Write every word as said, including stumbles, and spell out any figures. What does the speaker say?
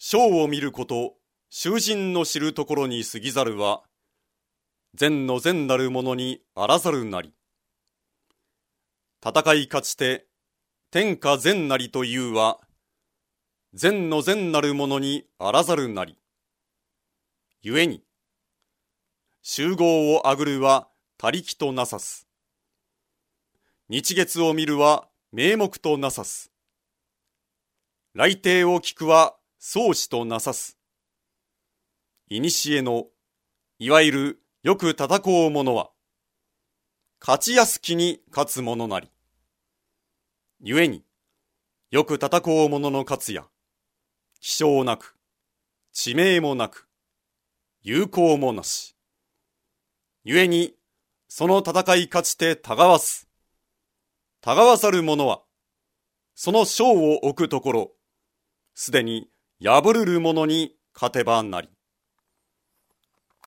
将を見ること、囚人の知るところに過ぎざるは、善の善なるものにあらざるなり。戦い勝ちて、天下善なりというは、善の善なるものにあらざるなり。故に、集合をあぐるは他力となさす。日月を見るは名目となさす。来帝を聞くは相思となさす。いにしえの、いわゆるよく戦う者は、勝ちやすきに勝つ者なり。故に、よく戦う者の勝つや、気性なく、知名もなく、友好もなし。故に、その戦い勝ちてたがわす。たがわさる者は、その将を置くところ、すでに破るる者に勝てばなり。